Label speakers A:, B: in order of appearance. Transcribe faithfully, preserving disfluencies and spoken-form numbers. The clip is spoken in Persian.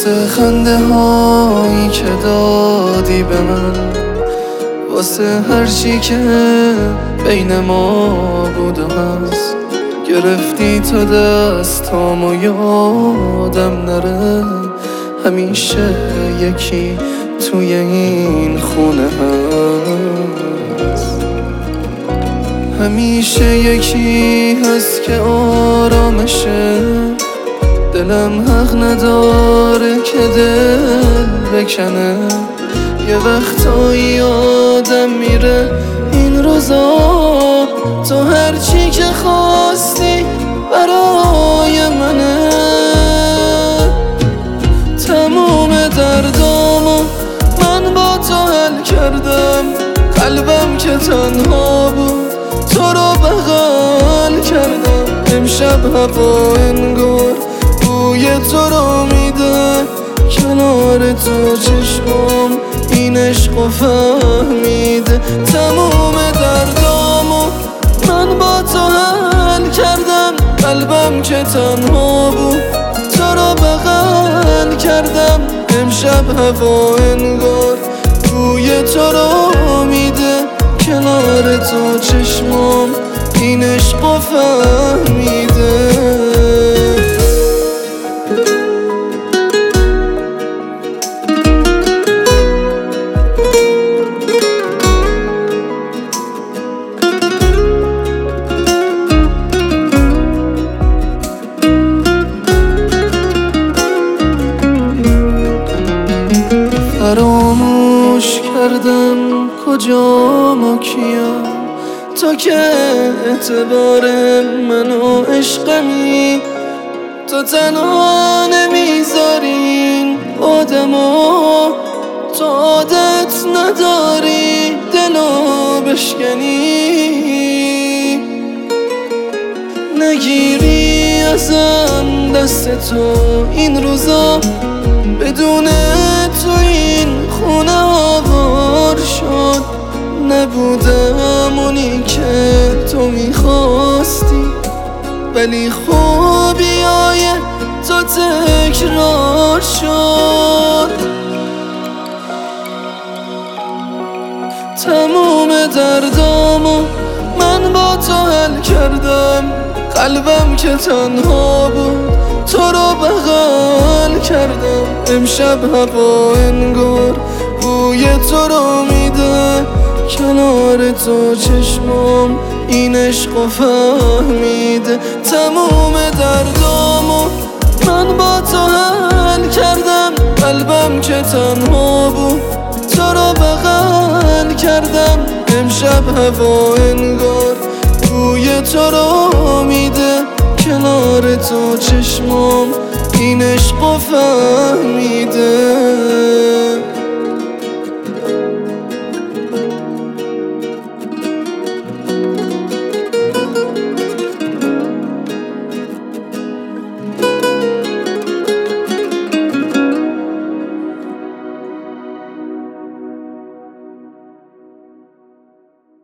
A: واسه خنده هایی که دادی به من، واسه هرچی که بین ما بود و هست. گرفتی تو دستامو یادم نره، همیشه یکی توی این خونه هست. همیشه یکی هست که آرامشه، دلم حق نداره که دل بکنه. یه وقتایی آدم میره این روزا، تو هرچی که خواستی برای منه. تموم دردامو من با تو حل کردم، قلبم که تنها بود تو رو بغل کردم. امشب هوا انگار بوی تو رو میده، کنار تو چشمام این عشقو فهمیده. تموم دردامو من با تو حل کردم، قلبم که تنها بود تو رو بغل کردم. امشب هوا انگار بوی تو رو میده، کنار تو چشمام این عشقو فهمیده. فراموش کردم کجام و کیم، تو که اعتبار منو عشقمی. تو تنها نمیذارین آدمو، تو عادت نداری دلو بشکنی. نگیری ازم دست تو این روزا، بدون تو این خونه آوار شد. نبودم اونی که تو میخواستی، ولی خوبیای تو تکرار شد. تموم دردامو من با تو حل کردم، قلبم که تنها بود تو رو بغل کردم. امشب هوا انگار بوی تو رو میده، کنار تو چشمام این عشقو فهمیده. تموم دردامو من با تو حل کردم، قلبم که تنها بود تو رو بغل کردم. امشب هوا انگار بوی تو رو میده، کنار تو چشمام این عشقو فهمیده.